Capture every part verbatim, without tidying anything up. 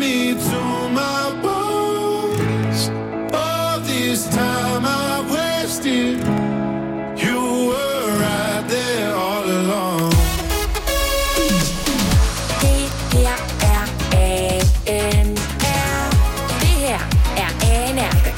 me to my bones. All this time I wasted, you were right there all along. Det her er A N R. Det her er A N R.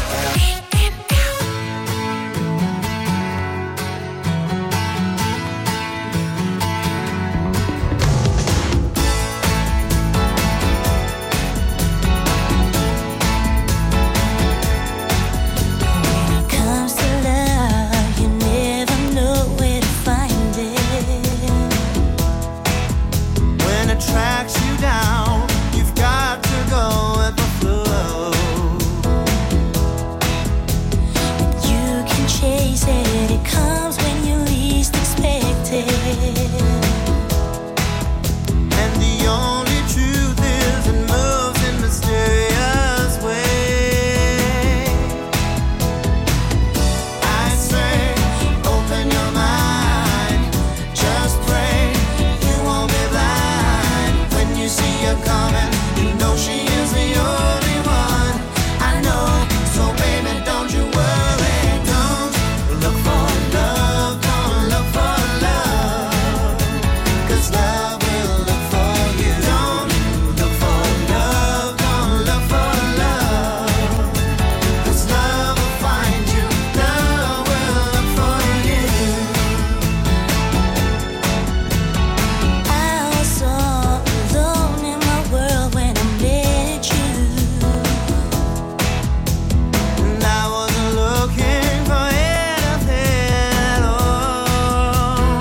Tracks you down, you've got to go with the flow. You can chase it, it comes when you least expect it. And the only truth is it moves in mysterious ways. I say, open your mind, just pray you won't be blind. You see her coming, you know she is the only one. I know, so baby, don't you worry. Don't look for love, don't look for love, 'cause love will look for you. Don't look for love, don't look for love, 'cause love will find you. Love will look for you. I was so alone in my world when I met you. And I wasn't looking for anything at all.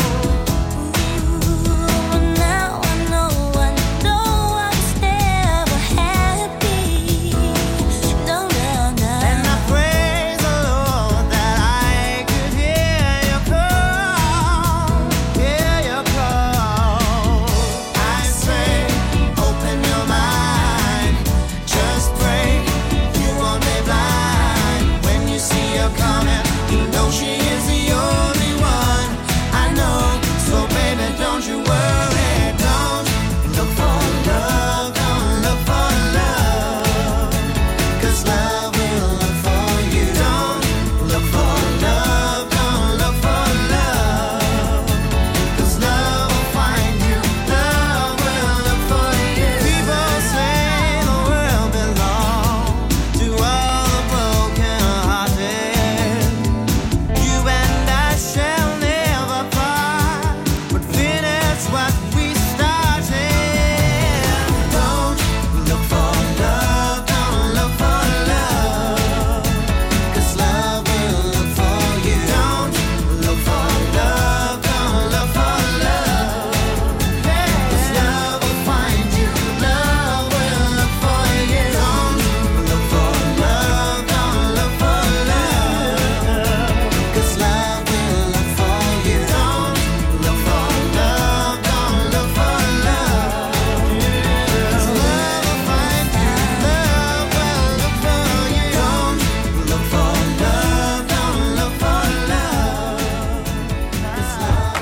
Ooh, but now I know, I know I was never happy. No, no, no. And I praise the Lord that I could hear you call, hear you call. I say, open your mind, just pray you won't be blind. When you see her coming, you know she is the only one. I know, so baby, don't you worry. Don't look for love, don't look for love, 'cause love will look for you. Don't look for love, don't look for love, 'cause love will find you. Love will look for you. People say the world belongs to all the broken-hearted. You and I shall never part, but finish what we started. Don't look for love, don't look for love, 'cause love will look for you. Don't look for love, don't look for love, 'cause love will find you. Love will look for you. Don't look for love, don't look for love, 'cause love will look for you. Don't look for love, don't look for love, 'cause love will find you. Love will look for you. Don't look for love, don't look for love, 'cause love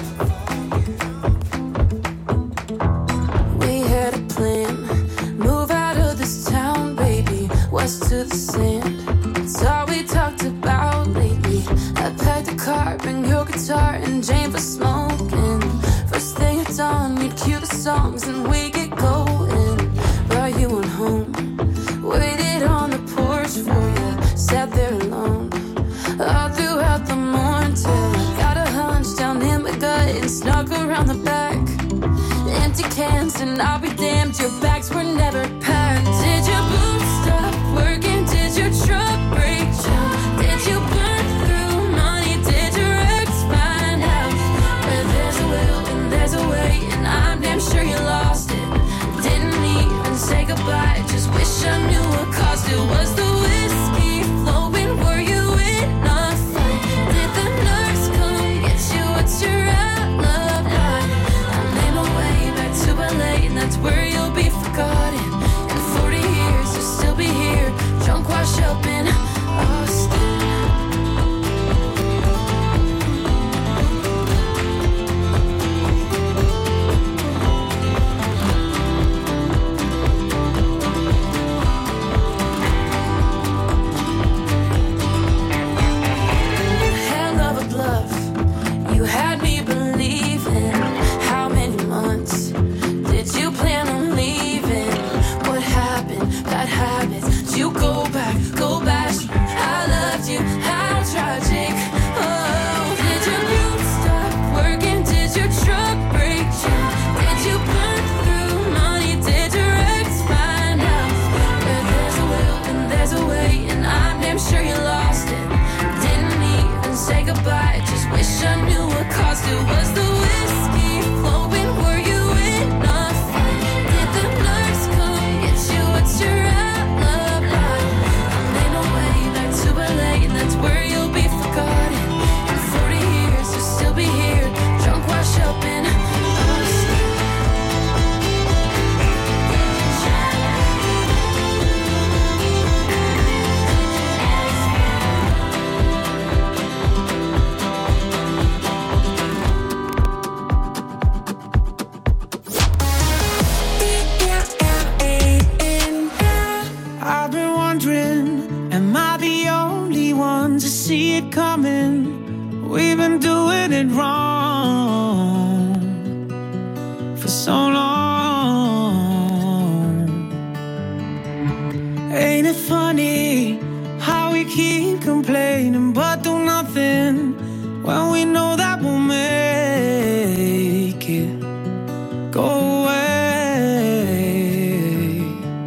We had a plan, move out of this town, baby, west to the sand. It's all we talked about lately. I packed the car, bring your guitar, and Jane for smoking. First thing at dawn, we'd cue the songs and we get going. Brought you on home, waited on the porch for you, sat there alone all throughout the morning till I got a hunch down in my gut and snuck around the back. Empty cans and I'll be damned, your bags were never packed. Did your boots stop working? Did your truck break down? Did you burn through money? Did your ex find out? Where there's a will and there's a way, and I'm damn sure you lost it. Didn't even say goodbye, just wish I knew what caused it. Was the whiskey flowing? Were you in a fight? Did the nurse come get you? What's your alibi? I made my way back to L A, and that's where you'll be forgotten. wondering, am I the only one to see it coming? We've been doing it wrong for so long. Ain't it funny how we keep complaining but do nothing when we know that we'll make it go away?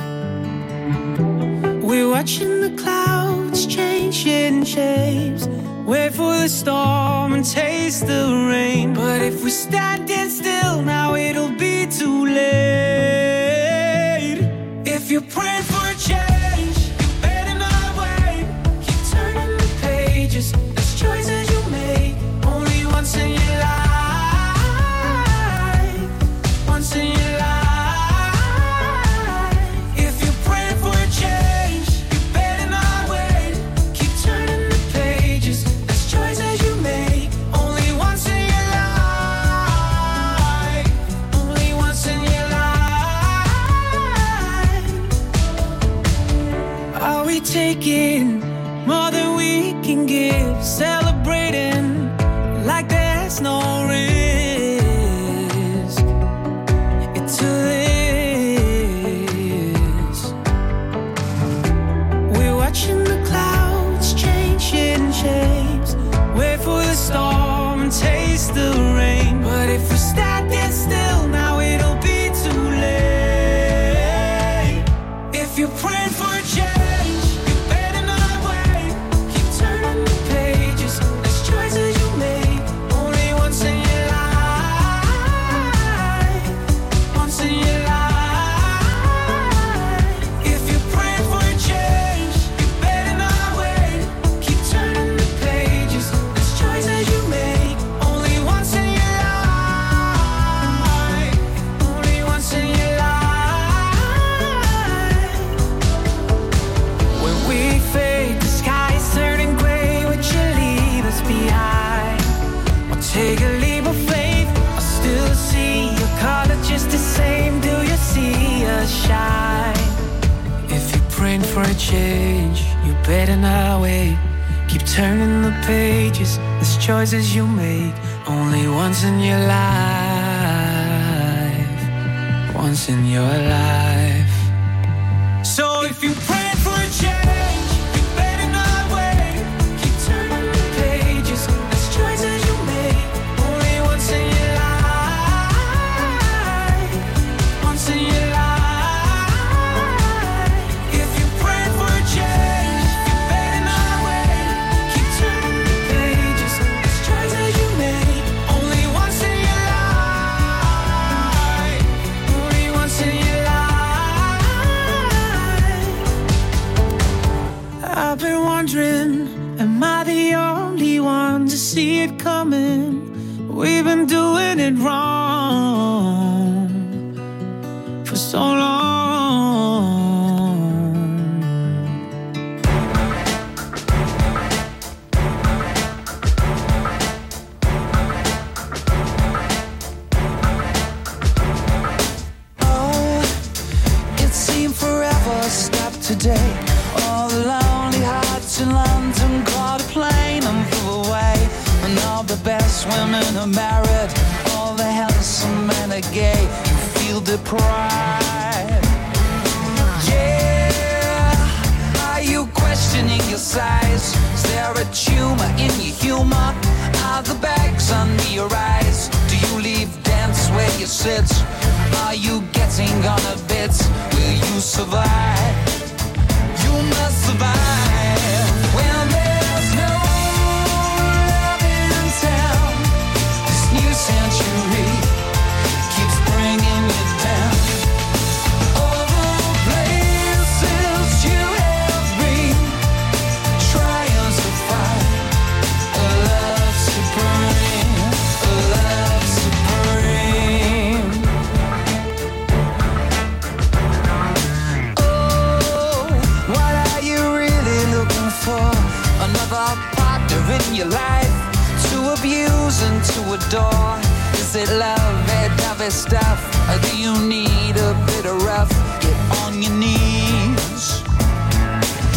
We're watching the clouds changing shapes, wait for the storm and taste the rain. But if we're standing still now, it'll be too late. If you're praying for a change, you better not wait. Keep turning the pages, there's choices you make only once in your life. Once in your life. If you're praying for a change, you better not wait. Keep turning the pages, there's choices you make only once in your life. Only once in your life. Are we taking more than we can give? Celebrating like there's no risk to this. We're watching the clouds changing shapes, wait for the storm and taste the rain. But if we're standing still now, it'll be too late. If you're praying for a change, you better not wait. Keep turning the pages, there's choices you make only once in your life. Once in your life. If you're praying for a change, you better not wait. Keep turning the pages, there's choices you make only once in your life. Only once in your life. When we fade, the sky's turning gray. Would you leave us behind? Or take a leap of faith? I still see your color just the same. Do you see us shine? If you're praying for a change, you better not wait. Keep turning the pages, there's choices you make only once in your life. Once in your life. So if you're praying for a change, you better not wait. Keep turning the pages, there's choices you make only once in your life. Once in your life. If you're praying for a change, you better not wait. Keep turning the pages, there's choices you make only once in your life. Only once in your life. I've been wondering, am I the only one to see it coming? We've been doing it wrong for so long. Oh, it seemed forever stopped today. All the lonely hearts in London caught a plane and flew away. And all the best women are married, all the handsome men are gay. You feel deprived. Yeah, are you questioning your size? Is there a tumor in your humor? Are the bags under your eyes? Do you leave dance where you sit? Are you getting on a bit? Will you survive? You must survive when there's no love in town. This new century keeps bringing you down. All the places you have been, trying to find a love supreme, a love supreme. Oh, what are you really looking for? Another partner in your life to abuse and to adore? Is it love, that heavy stuff? Or do you need a bit of rough? Get on your knees.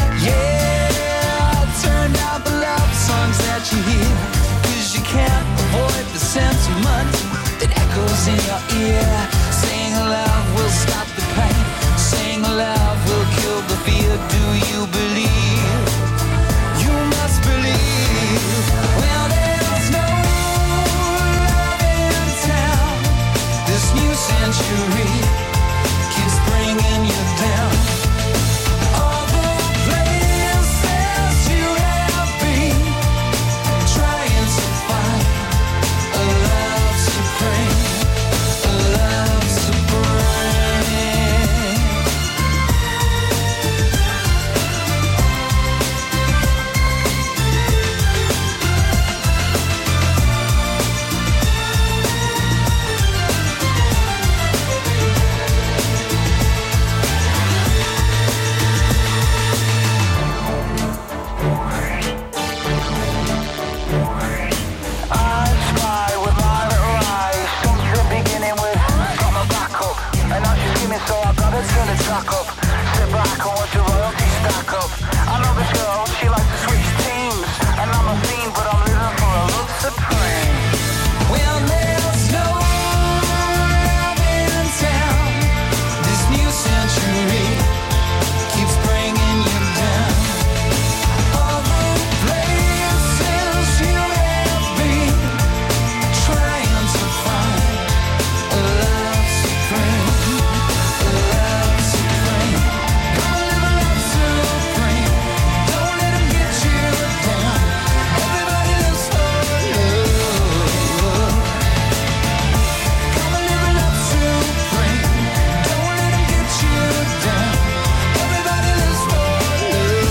suck up. Sit back and watch your royalty stack up. I know this girl, she likes to switch teams. And I'm a fiend, but I'm living for a love supreme. Well, there's no love in town. This new century keeps bringing you down. All the places you have been, trying to find a love supreme, a love supreme. Come live a love supreme. Don't let 'em get you down. Everybody lives for love. Come live a love supreme. Don't let 'em get you down. Everybody lives for love.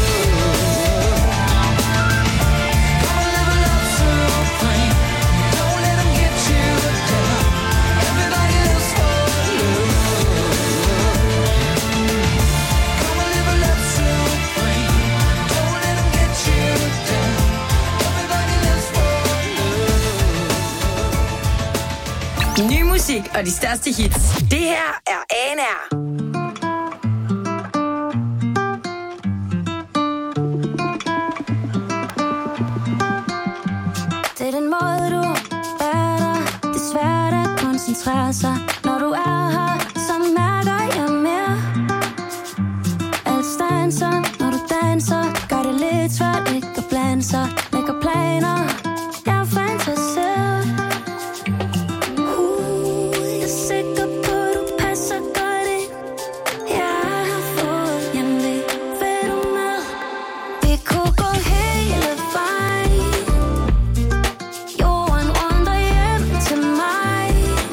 Come live a love supreme. Don't let 'em get you down. Everybody lives for love. Come live a love supreme. Don't let 'em get you down. Everybody lives for love. Ny musik og de største hits. Det her er A N R. Det er den måde, du er der. Det er svært at koncentrere sig. Når du er her, så mærker jeg mere. Alt stanser, når du danser. Gør det lidt svært ikke at blande sig. Lægger planer, jeg er fantaseret. Uh, jeg er sikker på, du passer godt ind. Jeg har fået hjemve. Vil du med? Vi kunne gå hele vejen. Jorden rundt og hjem til mig.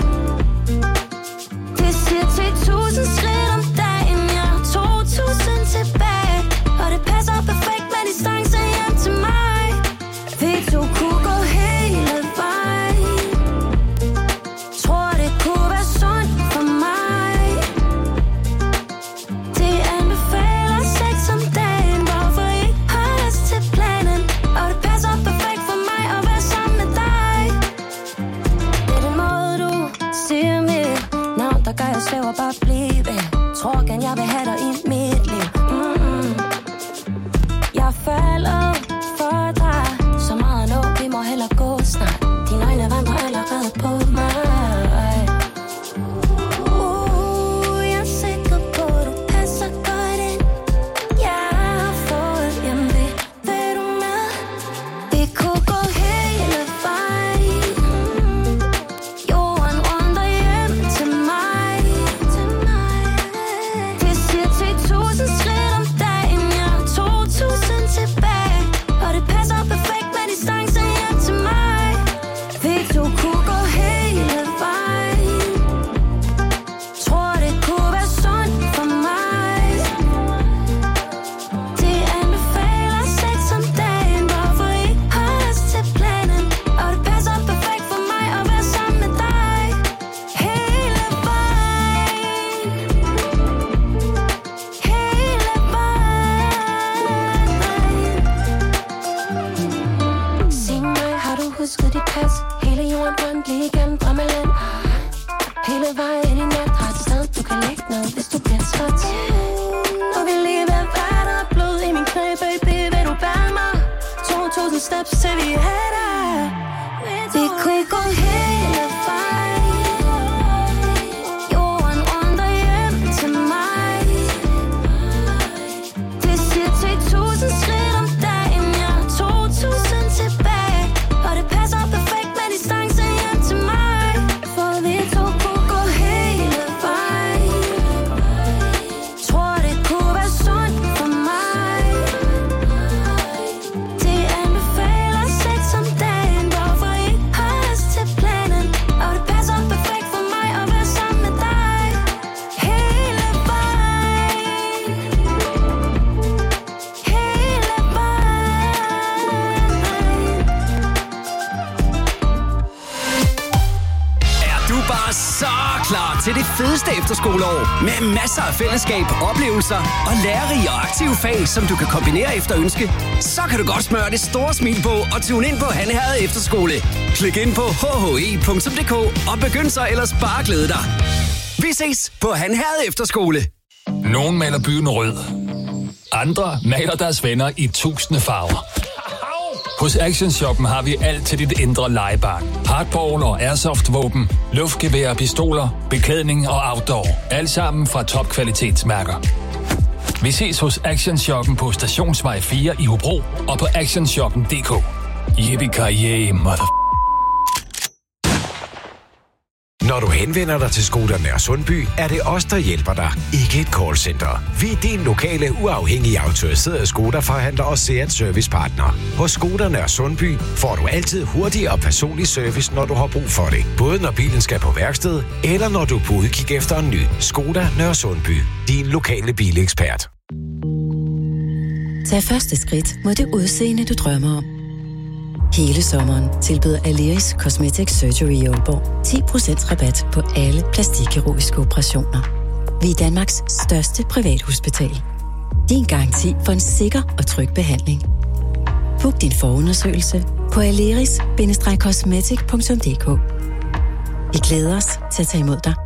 Det siger ti tusind skridt om dagen. Jeg har to tusind tilbage. Og det passer perfekt med distance hjem til mig. Vi to kunne gå hele vejen. Tror det kunne være sundt for mig. De anbefaler sex om dagen. Hvorfor I har lyst til planen. Og det passer perfekt for mig at være sammen med dig. Det er den måde du siger mit navn, der gør jeg svæver bare blive. Tror gerne jeg vil have dig i mit liv. Mm-mm. Jeg falder for dig. Så meget nu, vi må hellere gå snart. Dine øjne vandrer allerede på mig. Uh, jeg er sikker på, du passer godt ind. Jeg har fået hjemve. Vil du med? Vi kunne gå hele vejen. Jorden rundt og hjem til mig. Det siger ti tusind skridt om dagen. Jeg har to tusind tilbage. Og det passer perfekt med distance hjem til mig. Vi to kunne gå hele vejen. Tror det kunne være sundt for mig. De anbefaler sex om dagen. Hvorfor I har lyst til planen. Og det passer perfekt for mig at være sammen med dig. Hele vejen. Hele vejen. Sig mig, har du husket dit pas? Hele jorden rundt lige igennem drømmeland. Hele vejen i nat har et sted, du kan lægge ned, hvis du bliver træt. Og vi lige ved at være der. Blod i min knæ, baby, vil du bære mig? to tusind steps til vi er der. Vi kunne gå hele vejen. Jorden rundt og hjem til mig. Det siger ti tusind skridt om dagen. Jeg har to tusind tilbage. Og det passer perfekt med distance hjem til mig. For vi to kunne gå hele vejen. Tror det kunne være sundt for mig. De anbefaler sex om dagen. Hvorfor I har lyst til planen. Og det passer perfekt for mig at være sammen med dig. Hele vejen. Hele vejen. Er du bare så klar til det fedeste efterskoleår med masser af fællesskab, oplevelser og lærerige og aktive fag, som du kan kombinere efter ønske? Så kan du godt smøre det store smil på og tune ind på Han Herred Efterskole. Klik ind på h h e punktum d k og begynd så ellers bare at glæde dig. Vi ses på Han Herred Efterskole. Nogen maler byen rød. Andre maler deres venner i tusinde farver. Hos Action Shoppen har vi alt til dit indre legebarn. Hardball og airsoft-våben, luftgevær, pistoler, beklædning og outdoor. Alt sammen fra topkvalitetsmærker. Vi ses hos Action Shoppen på Stationsvej fire i Hobro og på actionshoppen punktum d k. Yippie-ki-yay, mother... Når du henvender dig til Skoda Nær Sundby, er det os, der hjælper dig, ikke et callcenter. Vi er din lokale, uafhængige autoriserede Skoda-forhandler og Seat Servicepartner. Hos Skoda Nær Sundby får du altid hurtig og personlig service, når du har brug for det. Både når bilen skal på værksted, eller når du er på udkig efter en ny. Skoda Nær Sundby, din lokale bilekspert. Tag første skridt mod det udseende, du drømmer om. Hele sommeren tilbyder Aleris Cosmetic Surgery i Aalborg ti procent rabat på alle plastikkirurgiske operationer. Vi er Danmarks største privathospital. Din garanti for en sikker og tryg behandling. Book din forundersøgelse på aleris bindestreg cosmetic punktum d k. Vi glæder os til at tage imod dig.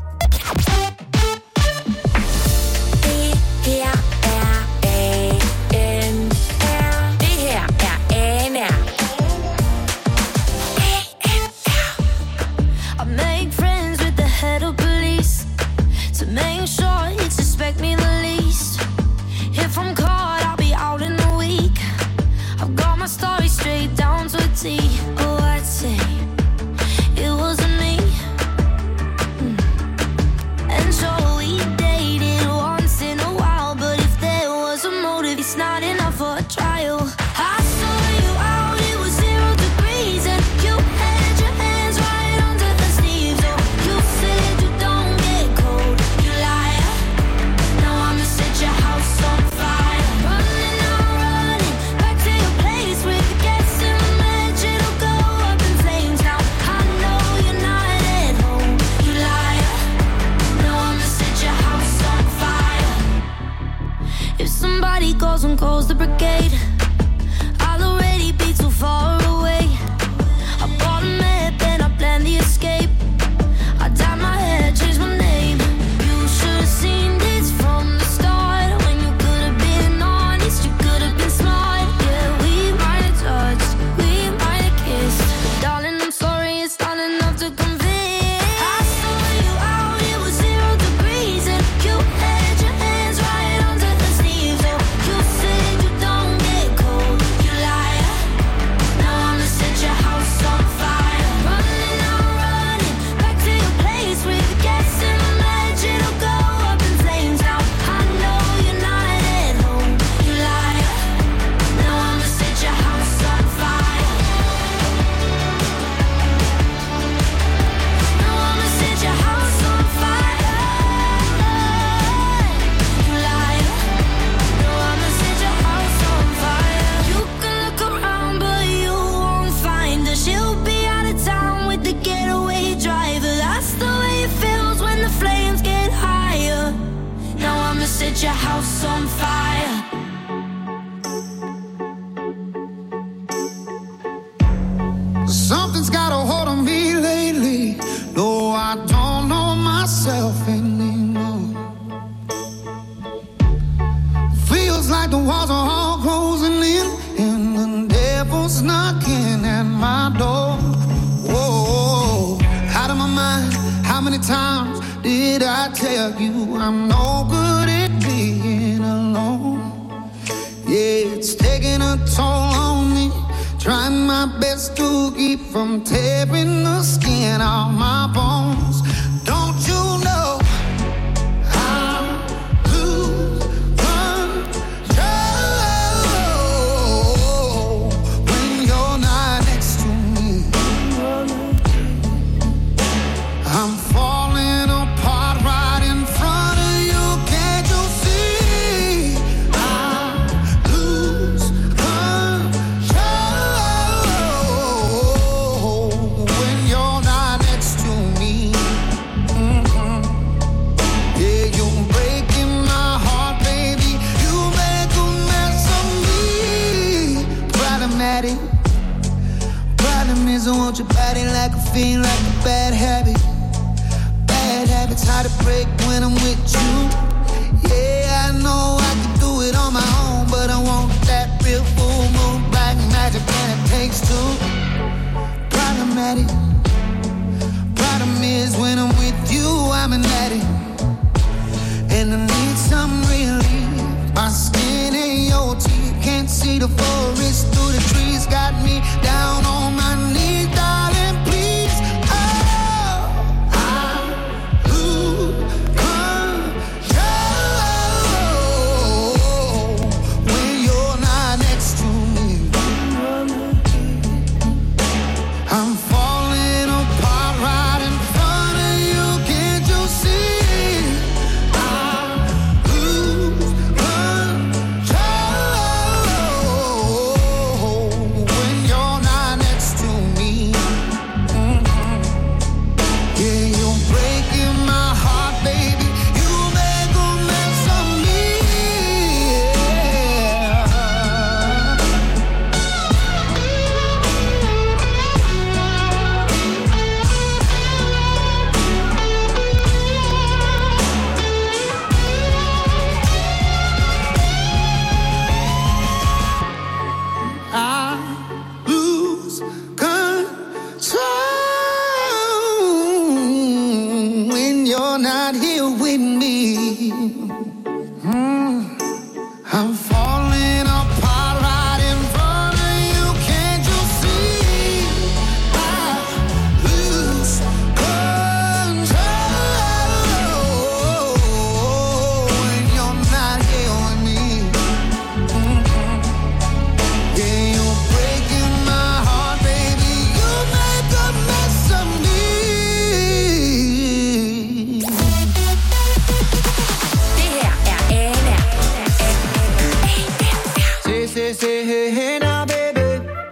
Oh, I'd say it wasn't me. Mm. And so we dated once in a while, but if there was a motive, it's not enough for a trial. I saw you out, it was zero degrees, and you had your hands right under the sleeves. Oh, you said you don't get cold, you liar. Now I'ma set your house on fire. Running, I'm running back to your place with the gas in the match. It'll go up in flames. Now I know you're not at home, you liar. Now I'ma set your house on fire. If somebody goes and calls the brigade, I'll already be too far away. I bought a map and I planned the escape. I dyed my hair, changed my name. You should have seen this from the start. When you could have been honest, you could have been smart. Yeah, we might have touched, we might have kissed. Darling, I'm sorry, it's not enough to convince. I saw you out, it was zero degrees, and you had your hands right under the sleeves. Oh, you said you don't get cold, you liar. Now I'ma set your house on fire. Running, I'm running back to your place with the gas in the match. It'll go up in flames. Now I know you're not at home, you liar. Now I'ma set your house on fire. Now I'ma set your house on fire. You liar. Now I'ma set your house on fire. You can look around, but you won't find her. She'll be out of town with the getaway driver. That's the way it feels when the flames get higher. Now I'ma set your house on fire. Something's got a hold on me lately. No, I don't know myself anymore. Feels like the walls are all closing in, and the devil's knocking at my door. Whoa, out of my mind. How many times did I tell you I'm no good at being alone? Yeah, it's taking a toll on me. Trying my best to keep from tearing the skin off my bones. Don't you know I lose control when you're not next to me? I'm falling apart right in front of you. Can't you see? I lose control when you're not next to me. Mhm. Yeah, you're breaking my heart, baby. You make a mess of me. Problematic. Problem is I want your body like a fiend, like a bad habit. Bad habits hard to break when I'm with you. Yeah, I'm falling apart right in front of you. Can't you see? I lose control when you're not here with me. Mm-hmm. Yeah, you're breaking my heart, baby. You make a mess of me. Det her er Anna. Say, say, say, hey, hey now, baby.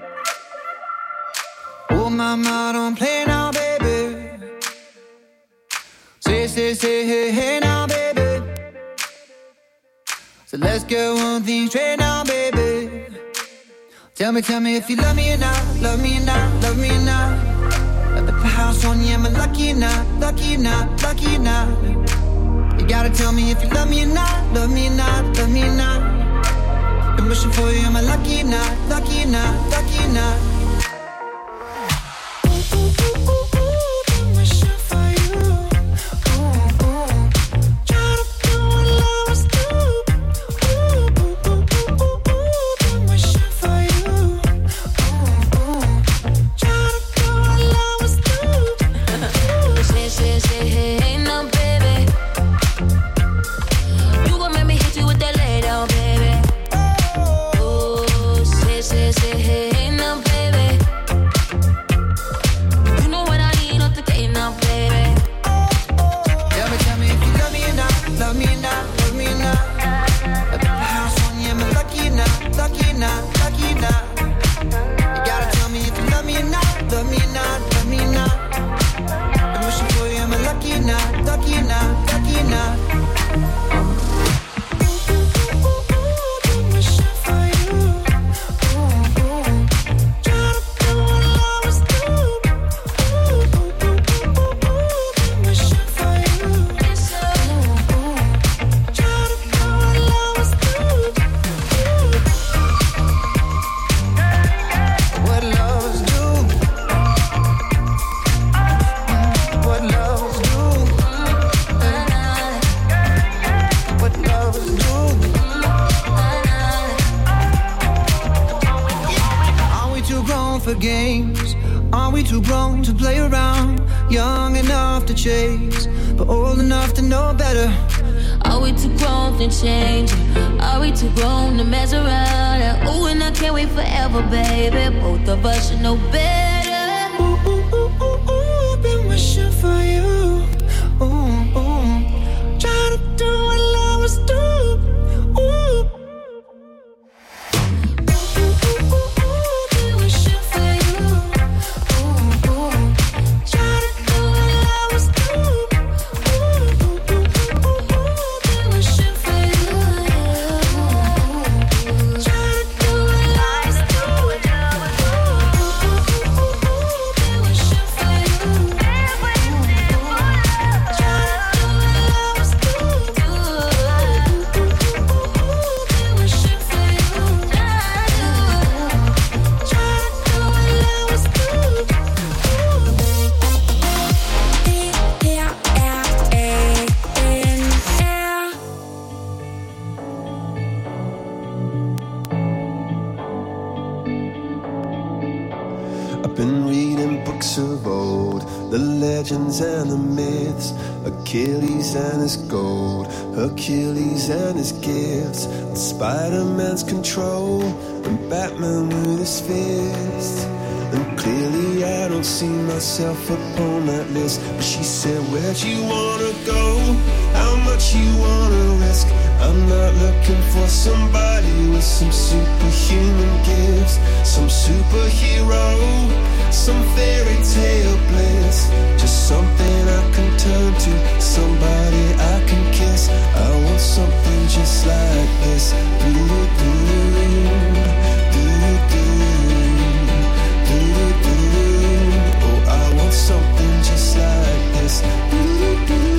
Oh, mama, don't play now, baby. Say, say, say, hey, hey now, baby. So let's get one thing straight now, baby. Tell me, tell me if you love me or not, love me or not, love me or not. At the house on you, am I lucky or not, lucky or not, lucky or not? You gotta tell me if you love me or not, love me or not, love me or not. I'm wishing for you, am I lucky or not, lucky or not, lucky or not? Ooh, ooh, ooh, ooh, ooh, I'm wishing for you. Ooh, ooh. Try to do what lovers do. Ooh, ooh, ooh, ooh, ooh, ooh, I'm wishing for you. Ooh, ooh. Try to do what lovers do. Say, say, say, hey, hey, now, baby. You gon' make me hit you with that lay down, baby. Oh, say, say, say, hey, hey, now, baby. You know what I need off the gate now, baby. Tell me, tell me if you love me or not, love me or not, love me or not. At the house on you, am I lucky or not, lucky or not, lucky or not? You gotta tell me if you love me or not, love me or not, love me or not. I'm wishing for you, am I lucky or not, lucky or not, lucky or not? Ooh, ooh, ooh, ooh, ooh, I'm wishing for you. Ooh, ooh. Try to do what lovers do. Ooh, ooh, ooh, ooh, ooh, I'm wishing for you. Ooh, ooh. Try to do what lovers do. What lovers do. What lovers do. What lovers do. Are we too grown for games? Are we too grown to play around? Young enough to chase, but old enough to know better. Are we too grown to change? Are we too grown to mess around? Ooh, and I can't wait forever, baby. Both of us should know better. Ooh, ooh, ooh, ooh, ooh, I've been wishing for you. Ooh, ooh. Try to do what lovers do. Ooh. Ooh, ooh, ooh, ooh, been wishing for you. Ooh, ooh. Try to do what lovers do. Ooh, ooh, ooh, ooh, ooh, been wishing for you. Try to do what lovers do. Ooh, ooh, ooh, ooh, been wishing for you. I've been reading books of old, the legends and the myths, Achilles and his gold, Hercules and his gifts, and Spider-Man's control, and Batman with his fist. And clearly I don't see myself upon that list. But she said, where'd you wanna go? How much you wanna risk? I'm not looking for somebody with some superhuman gifts, some superhero, some fairy tale bliss. Just something I can turn to, somebody I can kiss. I want something just like this. Do-do-do, do-do-do, do-do-do. Oh, I want something just like this. Do-do-do.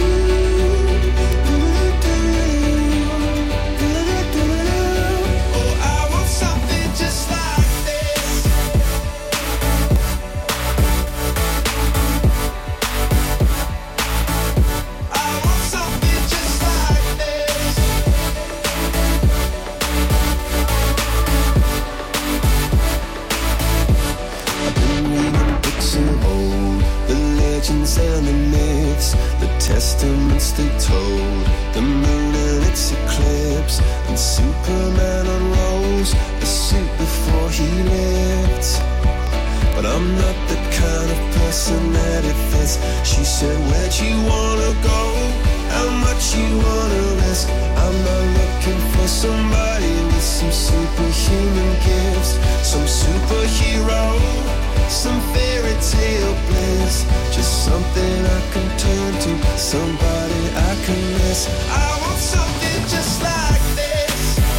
once they told the moon in its eclipse, and Superman unrolls a suit before he lived. But I'm not the kind of person that it fits. She said, where'd you wanna go? How much you wanna risk? I'm not looking for somebody with some superhuman gifts, some superhero, some fairy tale bliss. Just something I can turn to, somebody I can miss. I want something just like this.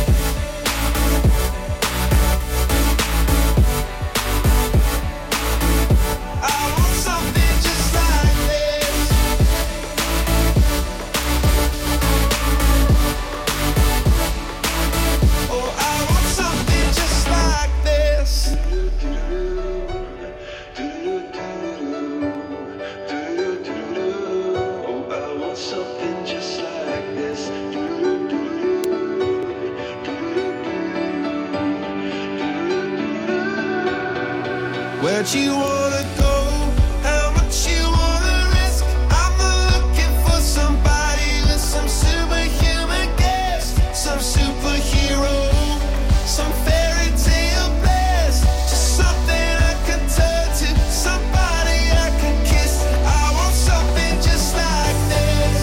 I want something just like this. Oh, I want something just like this. Oh, I want something just like this. Where'd you wanna go? How much you wanna risk? I'm not looking for somebody with some superhuman gifts, some superhero, some fairy tale bliss. Just something I can turn to, somebody I can kiss. I want something just like this.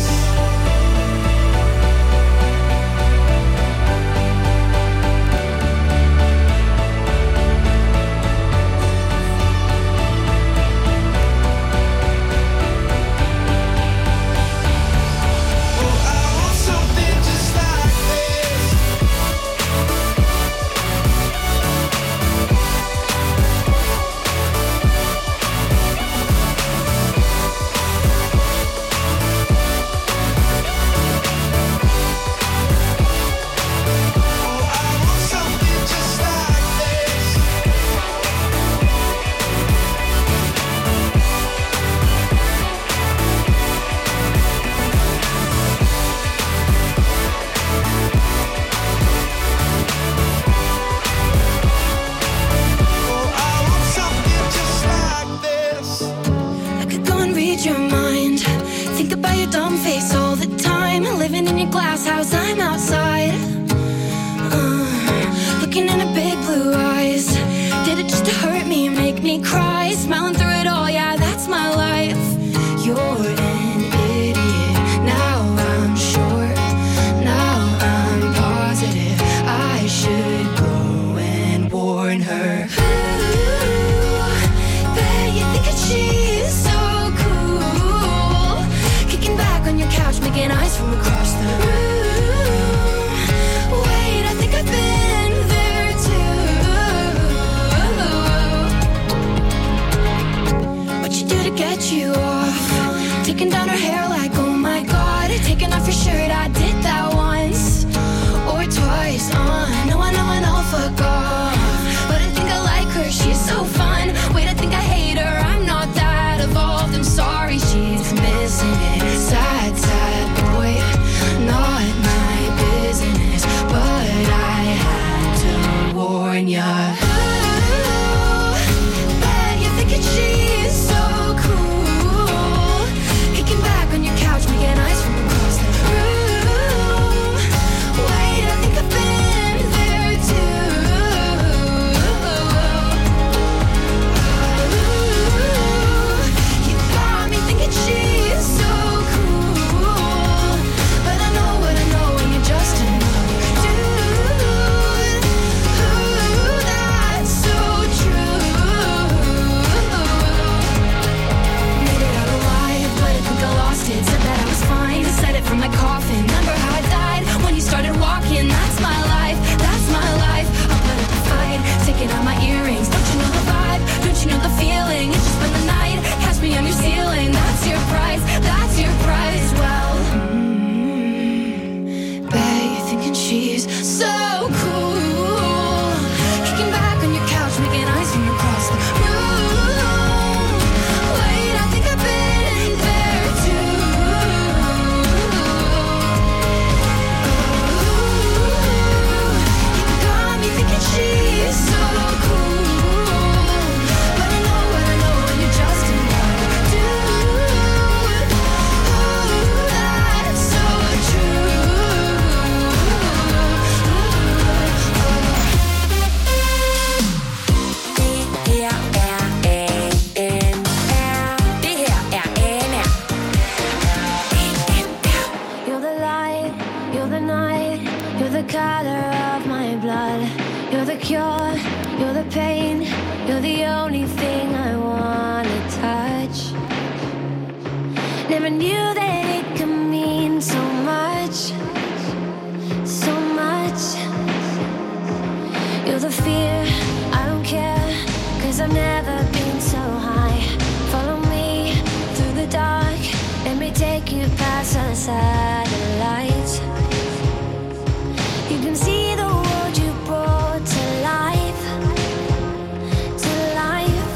you're the color of my blood. You're the cure, you're the pain. You're the only thing I wanna touch. Never knew that it could mean so much, so much. You're the fear, I don't care, 'cause I've never been so high. Follow me through the dark, let me take you past the satellites. You can see the world you brought to life, to life.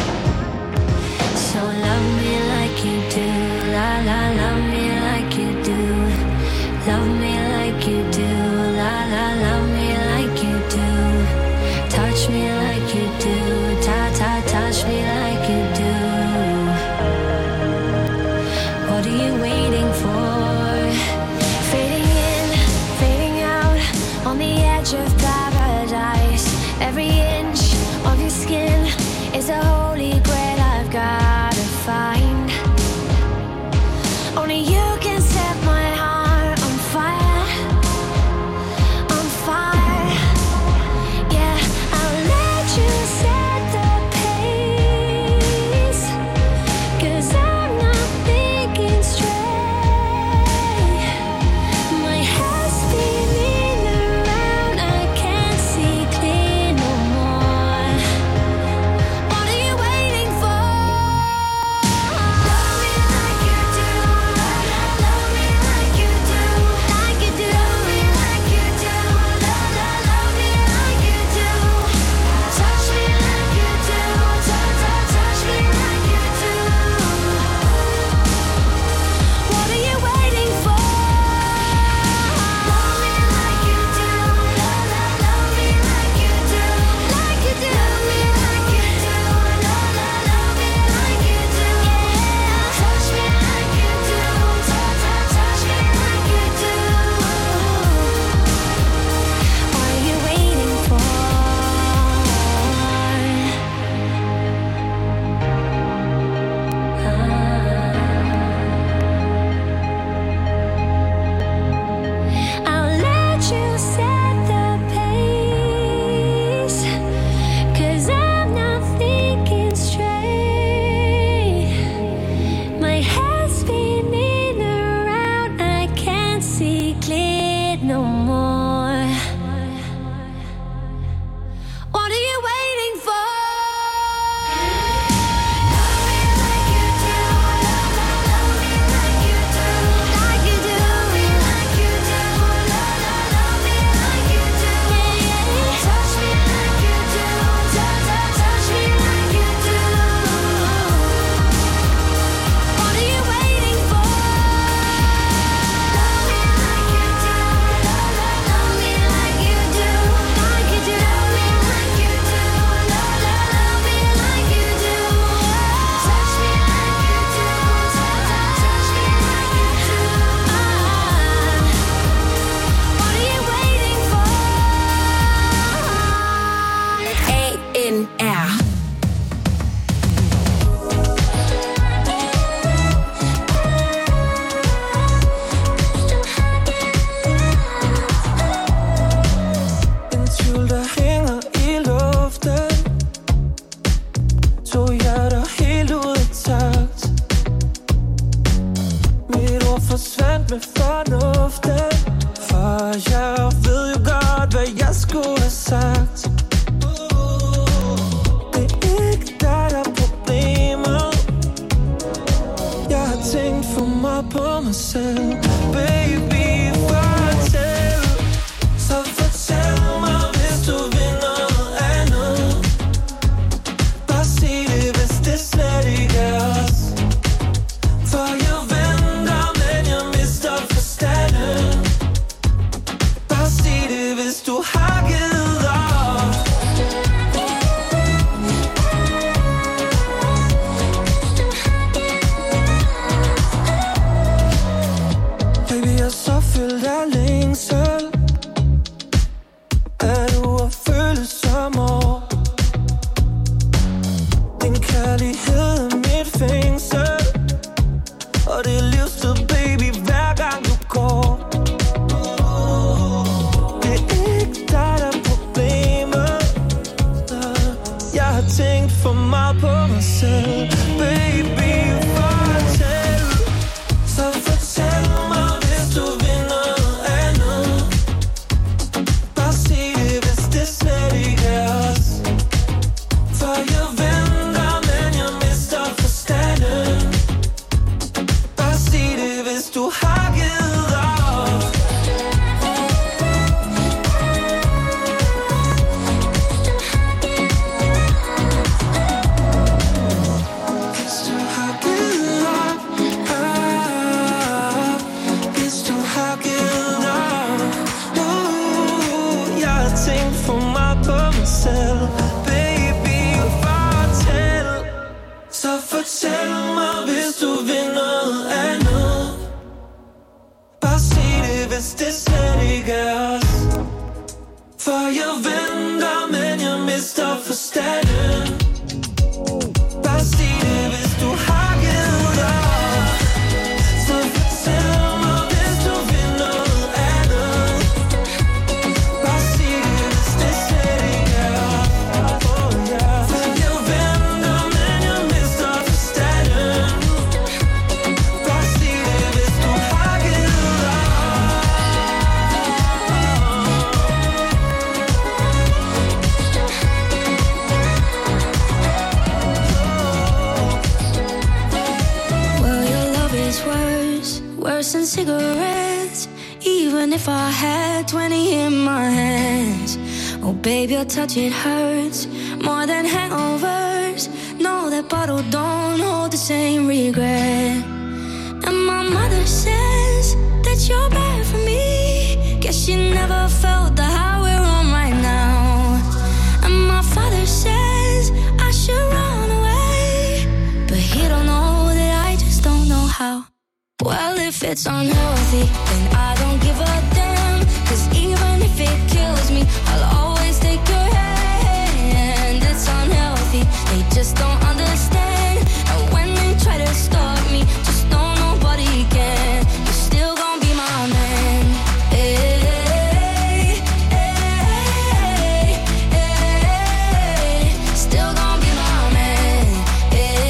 So love me like you do, la la, love me like you do. Love me like you do, la la, love me like you do. Touch me like you do, ta ta, touch me like you do. What are you waiting for? Fading in, fading out, on the edge of paradise. Every inch of your skin is a holy grail I've gotta find. Only you can set my heart on fire, on fire. Yeah, I'll let you set the pace, 'cause I'm not thinking straight. My head's spinning around, I can't see clear no more. What are you waiting for? Love me like you do, love, love, love me like you do, like you do. Love me like you do, love, love, love me like you do. Touch me like you do, touch, touch, touch me like you do. What are you waiting for? Love me like you do, love, love, love me like you do, like you do. Love me like you do, love, love, love me like you do. Yeah, touch me like you do, touch, touch, touch me like you do. What are you waiting for? I'll let you set the pace, 'cause I'm not thinking straight. My head's spinning around, I can't see clear no more. What are you waiting for? Love me like you do, love, love, love me like you do, like you do. Love me like you do, love, love, love me like you do. Yeah, touch me like you do, touch, touch, touch me like you do. What are you waiting for? Love me like you do, love, love, love me like you do, like you do. Love me like you do, love, love, love me like you do. Touch me like you do, touch, touch, touch me like you do. What are you waiting for? A N R. En tvivl, der hænger i luften. To hjerter helt ud af takt. Mit ord forsvandt med fornuften. For jeg ved jo godt, hvad jeg skulle have sagt. Det er ikke dig, der er problemet. Jeg har tænkt for meget på mig selv. Baby, fortæl. Så fortæl mig, hvis du vil noget andet. Bare sig det, hvis det slet ikke er os. For jeg venter, men jeg mister forstanden. Bare sig det, hvis du har givet op. meget på mig selv. Baby, fortæl. Så fortæl mig, hvis du vil noget andet. Bare sig det, hvis det slet ikke er os. For jeg venter, men jeg mister forstanden. Bare sig det, hvis du har givet op. Hvis du har givet op, op. Hvis du har givet op. Uh, jeg har tænkt for meget på mig selv. Baby, fortæl. Så fortæl mig, hvis du vil noget andet. Bare sig det, hvis det slet ikke er os. For jeg venter, men jeg mister forstanden. Bare sig det, hvis du har givet op. Så fortæl mig, hvis du vil noget andet. Bare sig det, hvis det slet ikke er os. Oh, yeah. For jeg venter, men jeg mister forstanden. Bare sig det, hvis du har givet op. Well, your love is worse, worse than cigarettes. Even if I had twenty in my hands. Oh, babe, your touch, it hurts more than hangovers. No, that bottle don't hold the same regret. And my mother says that you're bad for me. Guess she never felt the high we're on right now. And my father says I should run away, but he don't know that I just don't know how. Well, if it's unhealthy, then I don't give a damn. Cause even if it kills me, I'll always take your hand. It's unhealthy, they just don't understand. And when they try to stop me, just know nobody can. You're still gonna be my man. Hey, hey, hey, still gonna be my man. Hey,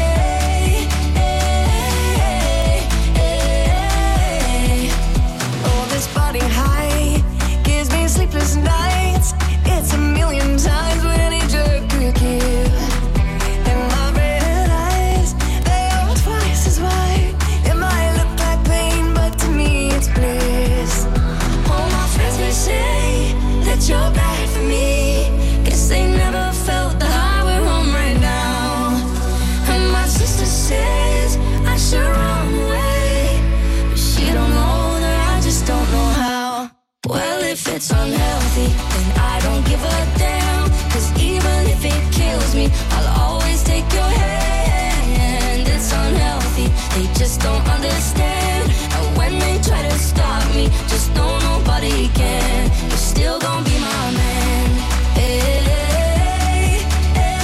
hey, hey. Oh, this body high gives me sleepless nights. It's a million times what any jerk could give. And my red eyes, they are twice as wide. It might look like pain, but to me it's bliss. All my friends may say that you're bad for me. Guess they never felt the high we're on right now. And my sister says I should run away, but she don't know that I just don't know how. Well, if it's unhealthy, then I don't give a damn. Cause even if it kills me, I'll always take your hand. It's unhealthy, they just don't understand. And when they try to stop me, just know nobody can. You're still gonna be my man. Hey, hey,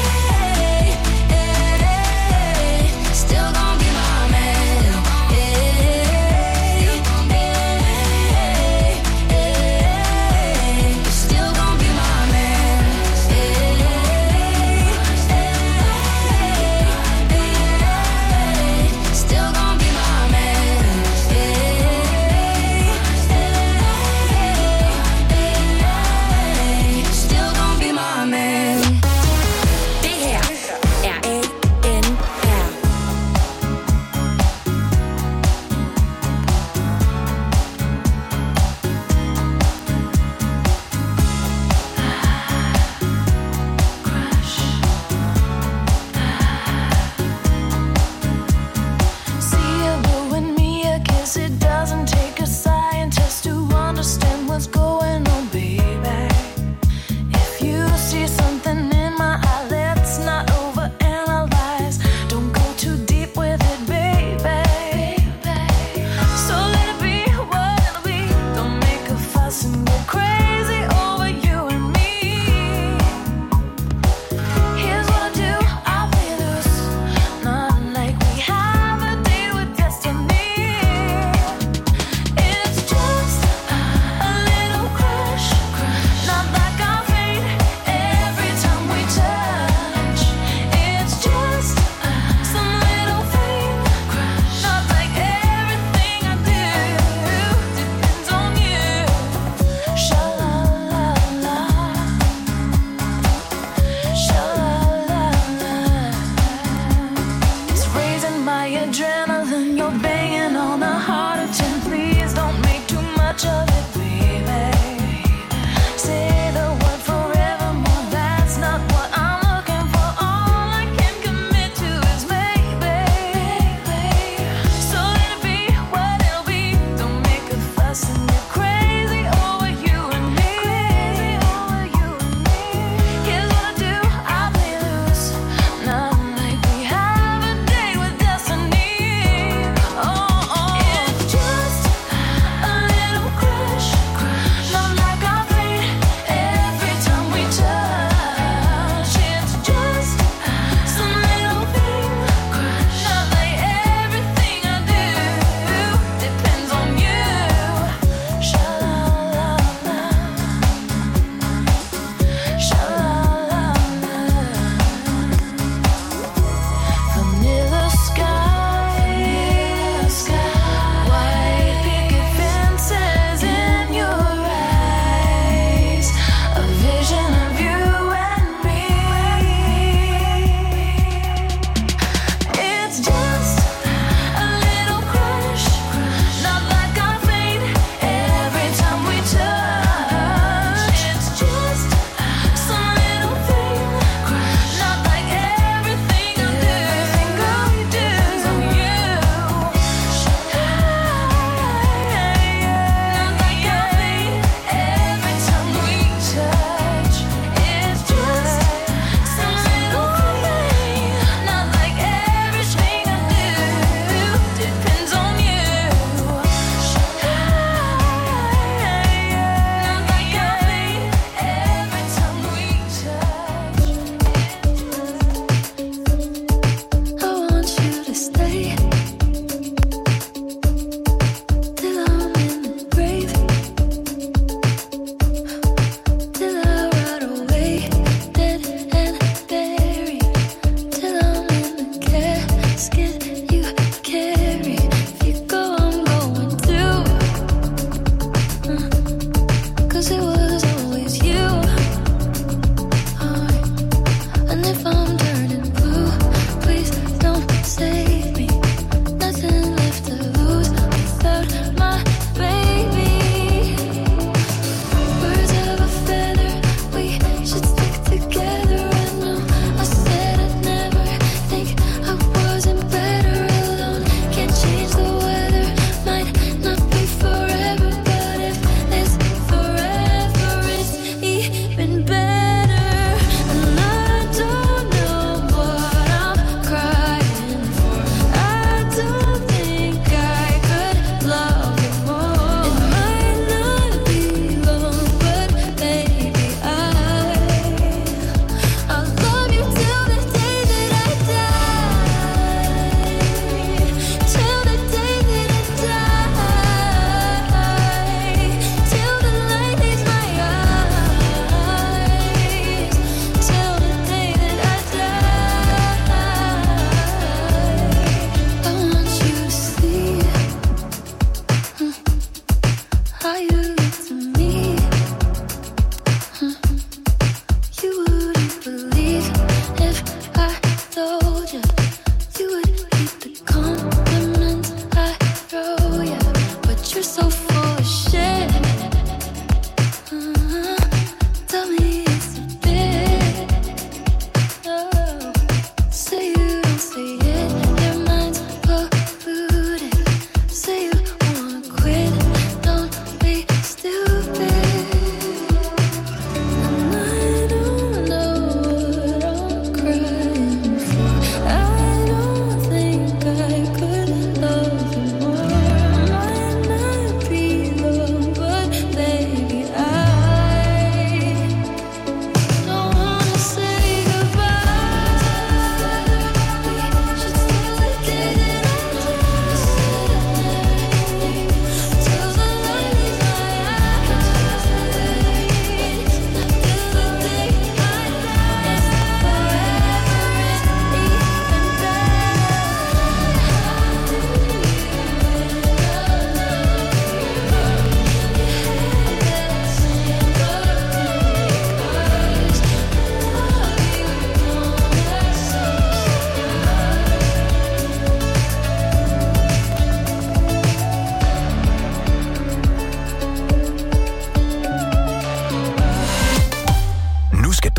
hey, still gonna be my man. Hey, hey, hey, you're still gonna be my man. Hey, hey, still gonna be my man. Hey, still gonna be my man. Det her er A N R. See you wooing me, I guess it doesn't take a scientist to understand what's going on, baby. If you see something in my eye, let's not overanalyze. Don't go too deep with it, baby. So let it be what it'll be. Don't make a fuss and go crazy over you and me. Here's what I do, I play loose. Not like we have a date with destiny. It's just a little crush.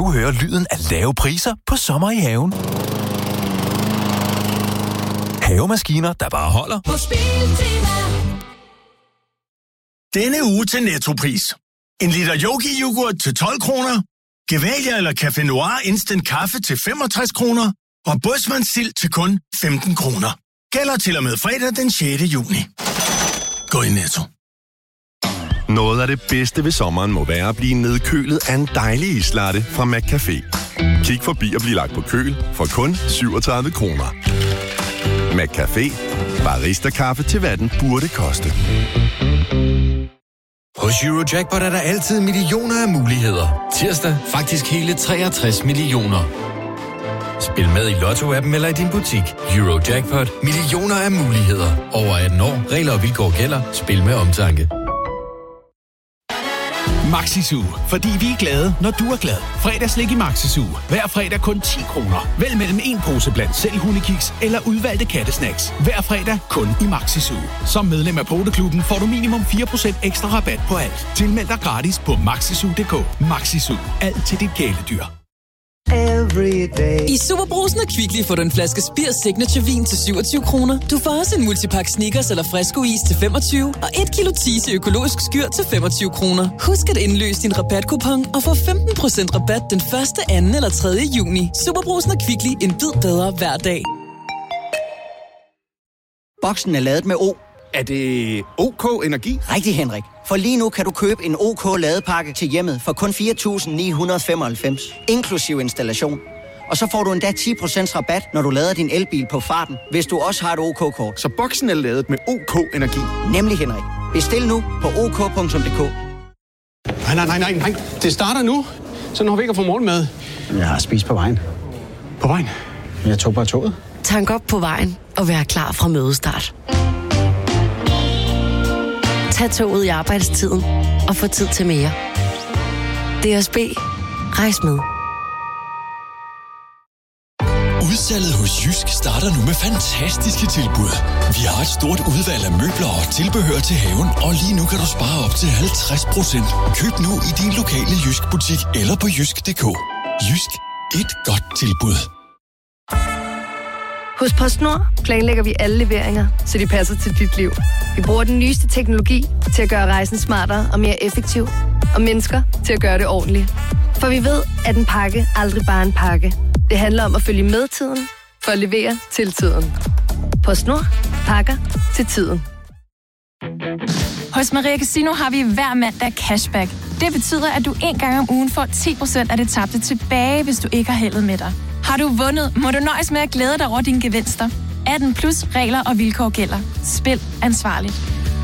du høre lyden af lave priser på sommer i haven. Havemaskiner, der bare holder. Hos Biltema. Denne uge til Nettopris. En liter Yogi-yoghurt til tolv kroner. Gevalia eller Café Noir Instant Kaffe til femogtres kroner. Og Bådsmandsild til kun femten kroner. Gælder til og med fredag den sjette juni. Gå i Netto. Noget af det bedste ved sommeren må være at blive nedkølet af en dejlig islatte fra McCafé. Kig forbi og bliv lagt på køl for kun syvogtredive kroner. McCafé. Barista-kaffe til hvad den burde koste. Hos Eurojackpot er der altid millioner af muligheder. Tirsdag faktisk hele treogtres millioner. Spil med i Lotto-appen eller i din butik. Eurojackpot. Millioner af muligheder. Over atten år. Regler og vilkår gælder. Spil med omtanke. Maxisu, fordi vi er glade, når du er glad. Fredagslik i Maxisu. Hver fredag kun ti kroner. Vælg mellem en pose blandt selv hundekiks eller udvalgte kattesnacks. Hver fredag kun i Maxisu. Som medlem af Poteklubben får du minimum fire procent ekstra rabat på alt. Tilmeld dig gratis på maxisu punktum d k. Maxisu. Alt til dit kæledyr. I Superbrugsen og Kvickly får du en flaske Spir Signature vin til syvogtyve kroner. Du får også en multipakke Snickers eller Fresco is til femogtyve og et kilo Tise økologisk skyr til femogtyve kroner. Husk at indløse din rabatkupon og få femten procent rabat den første, anden eller tredje juni. Superbrugsen og Kvickly. En bid bedre hver dag. Boksen er ladet med O. Er det OK Energi? Rigtig, Henrik. For lige nu kan du købe en OK ladepakke til hjemmet for kun fire tusind ni hundrede femoghalvfems, inklusiv installation. Og så får du endda ti procent rabat, når du lader din elbil på farten, hvis du også har et OK-kort. Så boksen er ladet med OK Energi? Nemlig, Henrik. Bestil nu på ok punktum d k. Nej, nej, nej, nej, nej. Det starter nu. Så når vi ikke har fået morgenmad. Jeg har spist på vejen. På vejen? Jeg tog bare toget. Tank op på vejen og vær klar fra mødestart. Tag toget i arbejdstiden og få tid til mere. D S B. Rejs med. Udsalget hos Jysk starter nu med fantastiske tilbud. Vi har et stort udvalg af møbler og tilbehør til haven, og lige nu kan du spare op til halvtreds procent. Køb nu i din lokale Jysk butik eller på jysk punktum d k. Jysk. Et godt tilbud. Hos PostNord planlægger vi alle leveringer, så de passer til dit liv. Vi bruger den nyeste teknologi til at gøre rejsen smartere og mere effektiv, og mennesker til at gøre det ordentligt. For vi ved, at en pakke aldrig bare er en pakke. Det handler om at følge med tiden, for at levere til tiden. PostNord. Pakker til tiden. Hos Maria Casino har vi hver mandag cashback. Det betyder, at du en gang om ugen får ti procent af det tabte tilbage, hvis du ikke har heldet med dig. Har du vundet, må du nøjes med at glæde dig over dine gevinster. atten plus regler og vilkår gælder. Spil ansvarligt.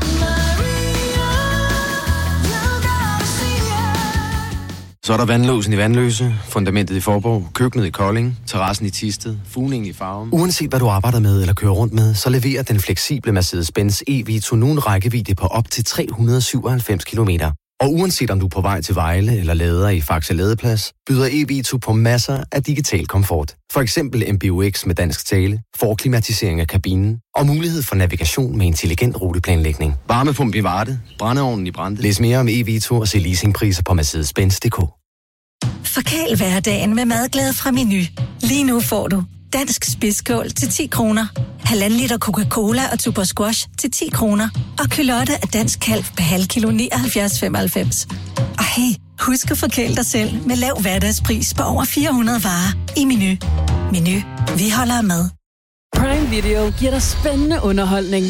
Så er der vandlåsen i Vandløse, fundamentet i Forborg, køkkenet i Kolding, terrassen i Thisted, fugningen i Farum. Uanset hvad du arbejder med eller kører rundt med, så leverer den fleksible Mercedes-Benz E-Vito nu en rækkevidde på op til tre hundrede og syvoghalvfems kilometer. Og uanset om du er på vej til Vejle eller lader i Faxe Ladeplads, byder E-Vito på masser af digital komfort. For eksempel M B U X med dansk tale, forklimatisering af kabinen og mulighed for navigation med intelligent ruteplanlægning. Varmepumpe i Varde, brændeovnen i Brande. Læs mere om E-Vito og se leasingpriser på Mercedes Benz punktum d k. Forkæl hverdagen med madglæde fra Meny. Lige nu får du dansk spidskål til ti kroner, halvanden liter Coca-Cola og Tuborg Squash til ti kroner, og kylotte af dansk kalv per halv kilo nioghalvfjerds femoghalvfems. Og hey, husk at forkæle dig selv med lav hverdagspris på over fire hundrede varer i Meny. Meny. Vi holder med. Prime Video giver dig spændende underholdning.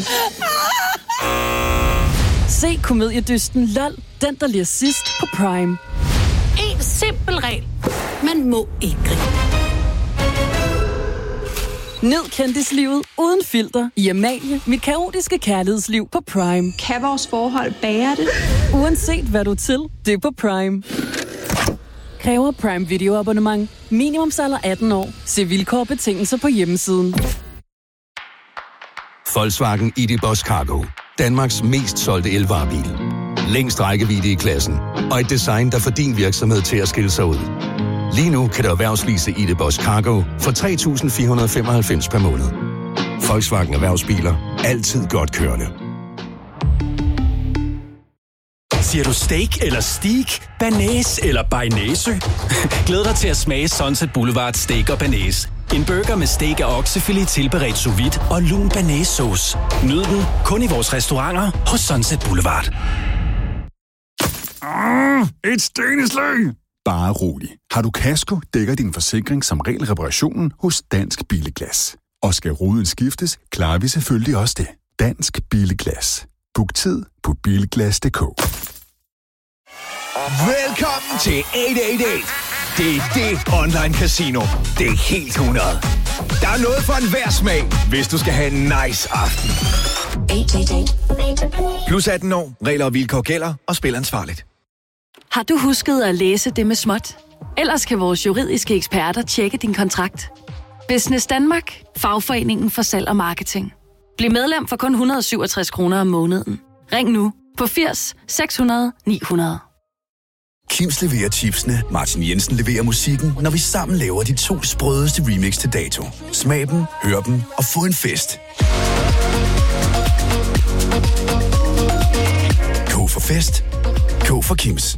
Se komediedysten L O L, den der lige sidst på Prime. En simpel regel. Man må ikke grine. Nyd kendislivet uden filter i Amalie, mit kaotiske kærlighedsliv på Prime. Kan vores forhold bære det? Uanset hvad du er til, det er på Prime. Kræver Prime Video abonnement. Minimumsalder atten år. Se vilkår og betingelser på hjemmesiden. Volkswagen I D Boss Cargo. Danmarks mest solgte elvarebil. Længst rækkevidde i klassen. Og et design, der får din virksomhed til at skille sig ud. Lige nu kan du erhvervslease I D Boss Cargo for tre tusind fire hundrede og femoghalvfems per måned. Volkswagen Erhvervsbiler. Altid godt kørende. Siger du steak eller steak? Banæs eller bearnaise? Glæd dig til at smage Sunset Boulevard Steak og Banæs. En burger med steak og oksefilet tilberedt sous vide og lun banæssauce. Nyd den kun i vores restauranter hos Sunset Boulevard. Ah, et steneslag! Bare rolig. Har du kasko, dækker din forsikring som regel reparationen hos Dansk Billeglas. Og skal ruden skiftes, klarer vi selvfølgelig også det. Dansk Billeglas. Book tid på bilglas punktum d k. Velkommen til otte otte otte. Det er det online casino. Det er helt hundrede. Der er noget for enhver smag, hvis du skal have en nice aften. Plus atten år. Regler og vilkår gælder, og spil ansvarligt. Har du husket at læse det med småt? Ellers kan vores juridiske eksperter tjekke din kontrakt. Business Danmark. Fagforeningen for salg og marketing. Bliv medlem for kun et hundrede og syvogtres kroner om måneden. Ring nu på firs seks hundrede ni hundrede. Kims leverer chipsene, Martin Jensen leverer musikken, når vi sammen laver de to sprødeste remix til dato. Smag dem, hør dem og få en fest. K for fest. K for Kims.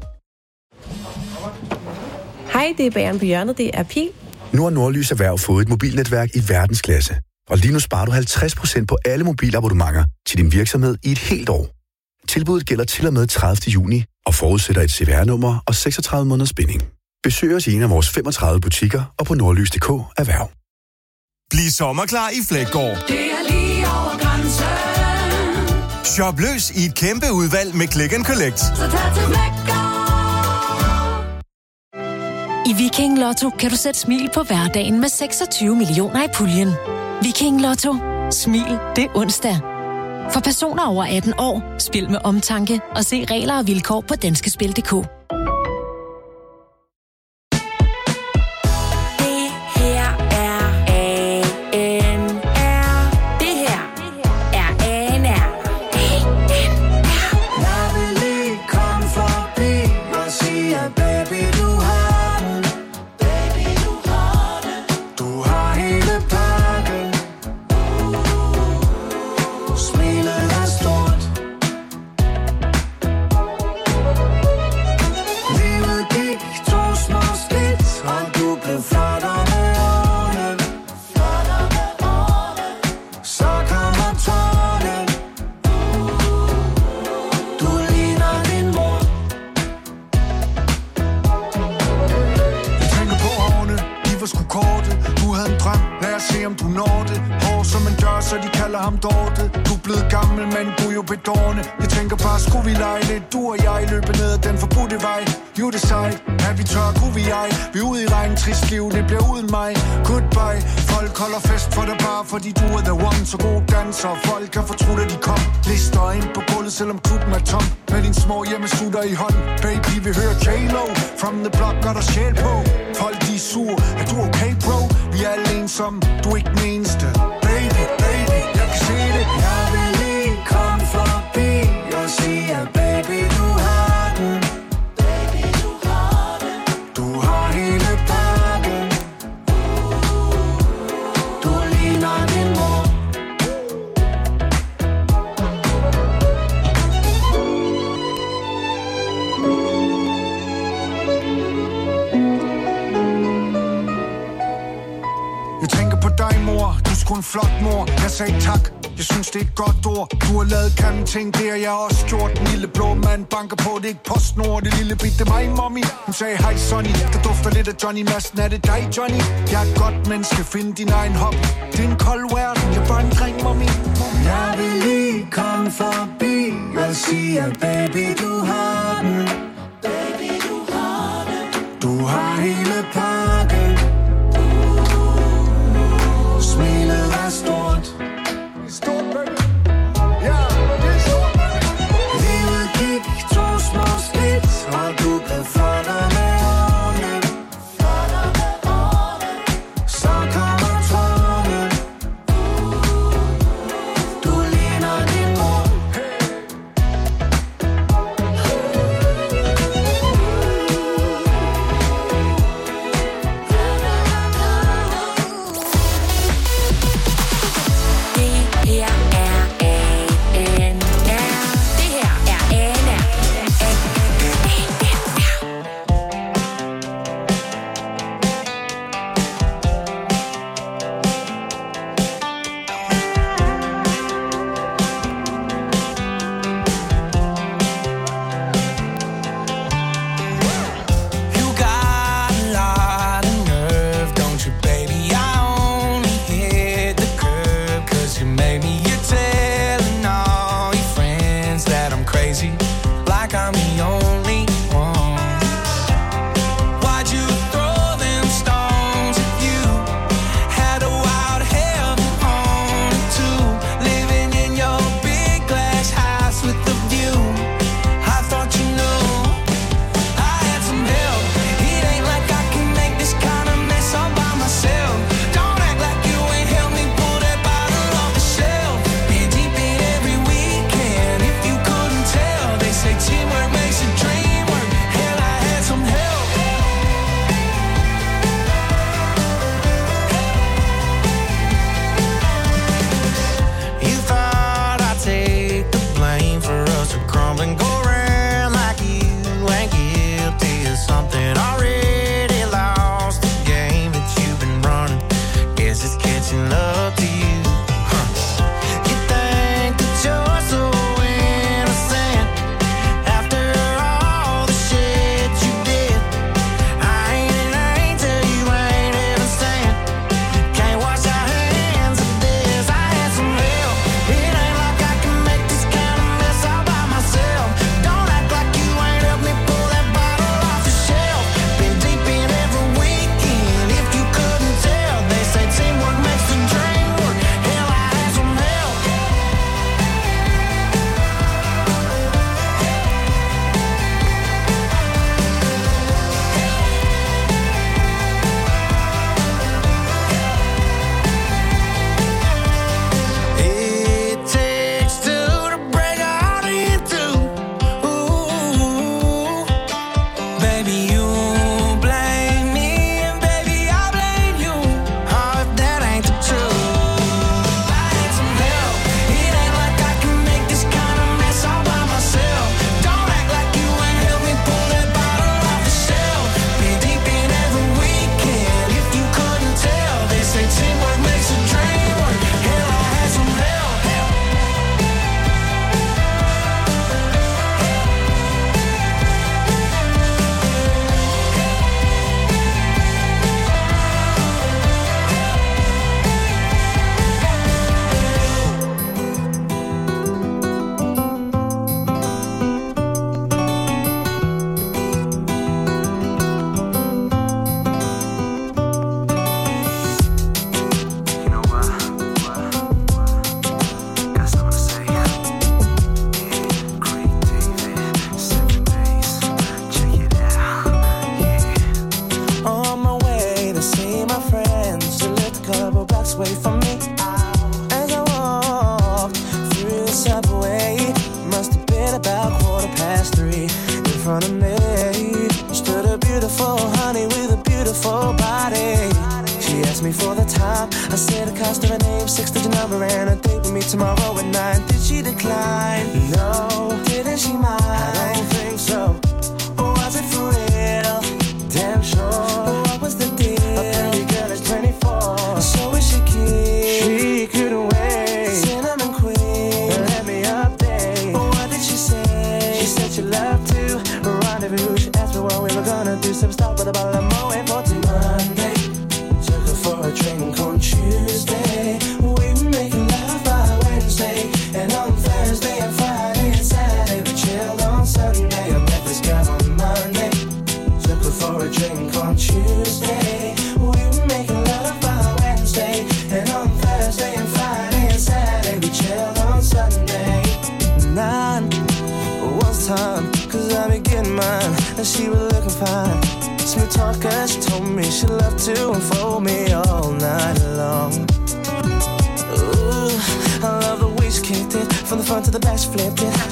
Hej, det er Bageren på hjørnet. Det er Pil. Nu har Nordlys Erhverv fået et mobilnetværk i verdensklasse. Og lige nu sparer du halvtreds procent på alle mobilabonnementer til din virksomhed i et helt år. Tilbuddet gælder til og med tredivte juni og forudsætter et C V R-nummer og seksogtredive måneders binding. Besøg os i en af vores femogtredive butikker og på nordlys punktum d k erhverv. Bliv sommerklar i Fleggaard. Det er lige over grænsen. Shop løs i et kæmpe udvalg med Click and Collect. Så tag til Fleggaard. I Viking Lotto kan du sætte smil på hverdagen med seksogtyve millioner i puljen. Viking Lotto. Smil, det er onsdag. For personer over atten år, spil med omtanke og se regler og vilkår på danskespil punktum d k. Så de kalder ham Dorte. Du er blevet gammel, men du er jo bedårende. Jeg tænker bare, skulle vi lege lidt? Du og jeg løber ned ad den forbudte vej. You decide, at vi tør, kunne vi ej. Vi er ude i regn, trist liv, det bliver uden mig. Goodbye, folk holder fest for dig bare, fordi du er the one. Så god danser, folk kan fortrudt, at de kom. Lister ind på gulvet, selvom klubben er tom. Med din små hjemmesutter i hånd. Baby, vi hører J-Lo. From the block, gør der sjæl på. Folk, de er sur. Er du okay, bro? Vi er alle ensomme. Du er ikke den eneste. Baby, baby, jeg kan se det. Jeg vil lige komme forbi og sige, at baby, du har den. Baby, du har den. Du har hele pakken. Du ligner din mor. Jeg tænker på dig, mor. Du er sgu en flot mor. Jeg sagde tak. Jeg synes, det er et godt ord. Du har lavet grimme ting, det har jeg også gjort. Den lille blå mand banker på, det er ikke PostNord. Det lille bit, det er mig, mommy. Hun sagde, hej Sonny. Der dufter lidt af Johnny Madsen. Er det dig, Johnny? Jeg er et godt menneske. Find din egen hop. Det er en kold verden. Jeg er bare en dreng, mommy. Jeg vil lige komme forbi og sige, at baby, du har den. Baby, du har den. Du har hele pakken. Smilet er stort. Stort, baby. Ja, det er stort, baby. Livet gik to små skridt, og du blev flottere med årene. Flottere med årene. Så kommer tårne. Du ligner din mor. party. Stood a beautiful honey with a beautiful body. She asked me for the time. I said the cost of a name, six-digit number, and a date with me tomorrow at nine. Did she decline? No. Didn't she mind? I don't think so. Or was it for real? Damn sure. What was the deal? A pretty girl is twenty-four, so is she keen? She couldn't wait. Cinnamon queen, let me update. What did she say? She said she loved to rendezvous. She asked me what we were gonna do. Some stop with a bottle of Moët for Monday. Took her for a drink on Tuesday. We were making love by Wednesday, and on Thursday and Friday and Saturday we chilled on Sunday. I met this guy on Monday. Took her for a drink on Tuesday. We were making love by Wednesday, and on Thursday and Friday and Saturday we chilled on Sunday. Nine was time, cause I be getting mine, and she was looking fine. Smooth talker, she told me she loved to unfold me all night long. Ooh, I love the way she kicked it, from the front to the back she flipped it.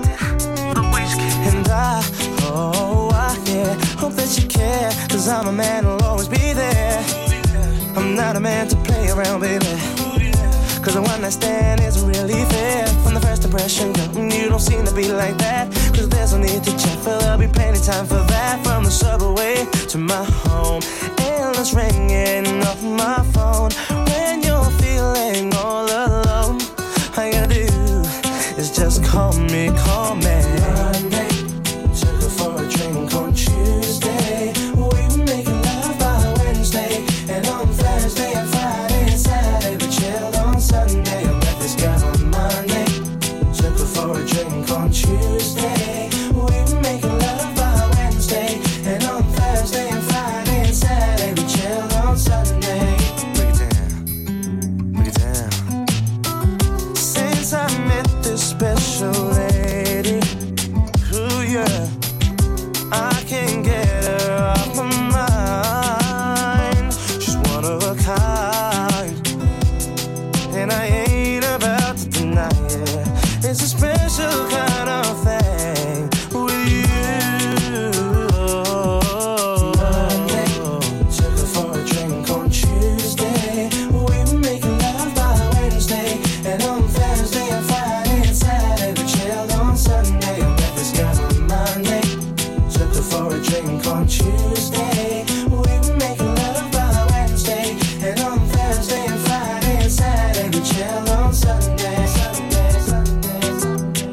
And I, oh, I, yeah, hope that you care, cause I'm a man who'll always be there. I'm not a man to play around, baby, cause the one night stand isn't really fair. From the first impression, girl, you don't seem to be like that. Cause there's no need to check, but there'll be plenty time for that. From the subway to my home, endless ringing off my phone. When you're feeling all alone, all you gotta do is just call me, call me. Monday, took her for a drink on Tuesday. We were making love by Wednesday, and on Thursday and Friday and Saturday we chilled on Sunday. I met this guy on Monday. Took her for a drink on Tuesday. We were making love by Wednesday, and on Thursday and Friday and Saturday we chilled on Sunday. Break it down, break it down. Since I met this special lady, ooh yeah, I can't get her off my mind. She's one of a kind, and I ain't about to deny it. It's a special kind of thing with you. Monday, took her for a drink on Tuesday. We were making love by Wednesday, and on Thursday and Friday and Saturday we chilled on Sunday. I met this guy on Monday. Took her for a drink on Tuesday. We were making love by Wednesday, and on Thursday and Friday and Saturday we chilled on Sunday. Sunday, Sunday, Sunday.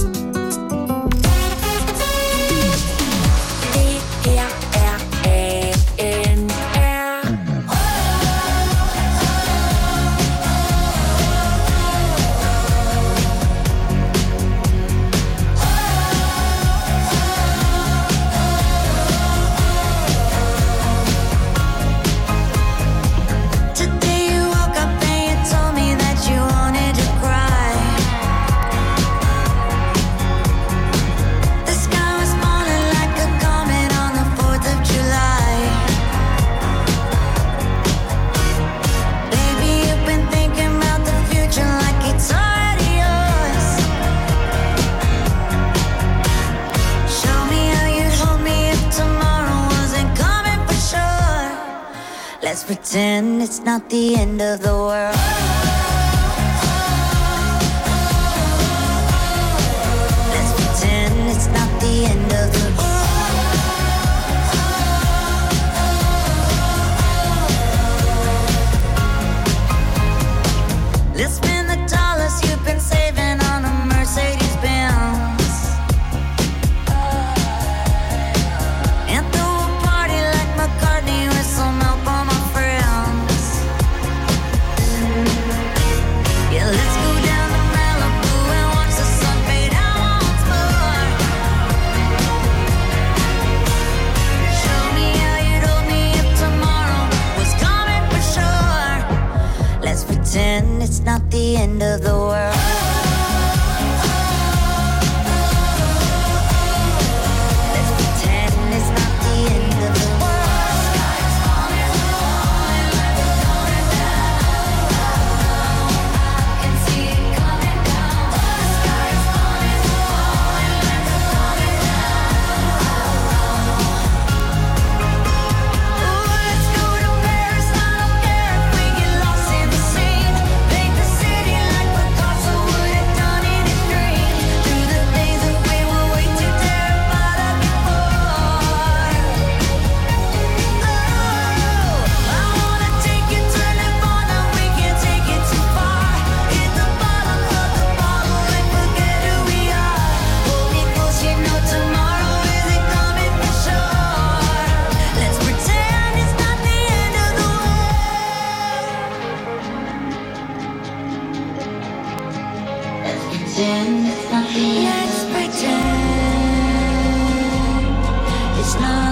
Today you woke up and you told me that you wanted to cry. The sky was falling like a comet on the fourth of July. Baby, you've been thinking about the future like it's already yours. Show me how you'd hold me if tomorrow wasn't coming for sure. Let's pretend it's not the end of the world. Let's pretend it's not the end of the world. Let's spend the dollars you've been saving on a Mercedes Benz, and throw a party like McCartney with some help on my friends. Yeah, let's go down to Malibu and watch the sun fade out once more. Show me how you'd hold me if tomorrow was coming for sure. Let's pretend it's not the end of the world. Let's pretend it's not the end of the world. Sky's falling, falling like a coming down. I can see it coming down. The sky's falling, falling like a coming down. Krishna